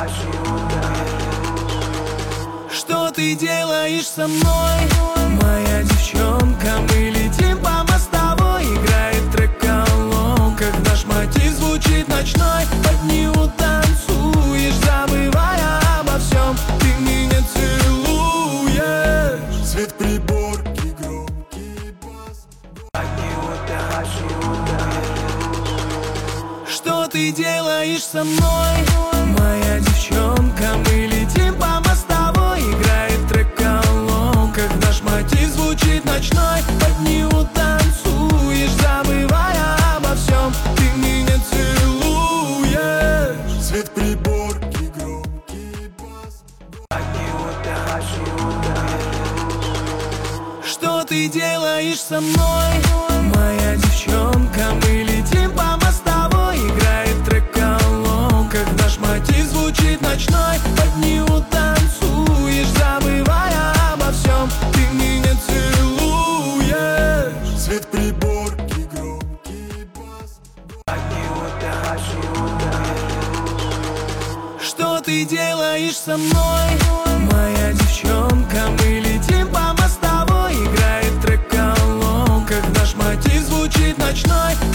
Что ты делаешь со мной, моя девчонка? Мы летим по мостовой, играет трек колонка. Наш мотив звучит ночной, под него танцуешь, забывая обо всем. Ты меня целуешь, Свет приборки, громкий бас. Что ты делаешь со мной, моя девчонка? Мы летим по мостовой, играет трек колонка. Наш мотив звучит ночной, под него танцуешь, забывая обо всем. Ты меня целуешь, Свет приборки, громкий бас. Что ты делаешь со мной, моя девчонка? Мы летим по мостовой, играет трек колонка. Наш мотив звучит ночной, под него танцуешь, забывая обо всем. Ты меня целуешь, Свет приборки, громкий бас. Что ты делаешь со мной, моя девчонка? Мы летим по мостовой, играет трек колонка. Наш мотив звучит ночной,